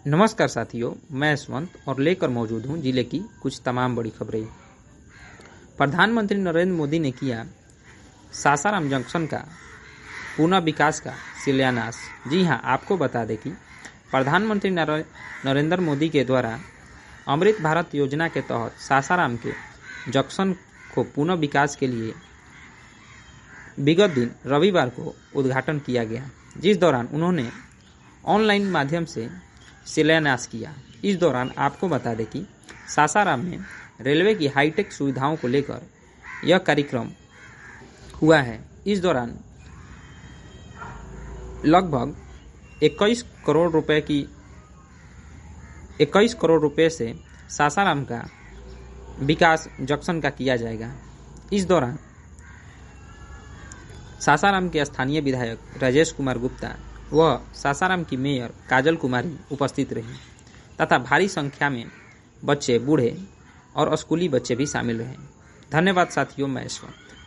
नमस्कार साथियों, मैं यशवंत और लेकर मौजूद हूं जिले की कुछ तमाम बड़ी खबरें। प्रधानमंत्री नरेंद्र मोदी ने किया सासाराम जंक्शन का पुनः विकास का शिलान्यास। जी हां, आपको बता दें कि प्रधानमंत्री नरेंद्र मोदी के द्वारा अमृत भारत योजना के तहत सासाराम के जंक्शन को पुनः विकास के लिए विगत दिन रविवार को उद्घाटन किया गया, जिस दौरान उन्होंने ऑनलाइन माध्यम से शिलान्यास किया। इस दौरान आपको बता दें कि सासाराम में रेलवे की हाईटेक सुविधाओं को लेकर यह कार्यक्रम हुआ है। इस दौरान लगभग 21 करोड़ रुपए से सासाराम का विकास जंक्शन का किया जाएगा। इस दौरान सासाराम के स्थानीय विधायक राजेश कुमार गुप्ता व सासाराम की मेयर काजल कुमारी उपस्थित रही तथा भारी संख्या में बच्चे, बूढ़े और स्कूली बच्चे भी शामिल रहे। धन्यवाद साथियों, मैं यशवंत।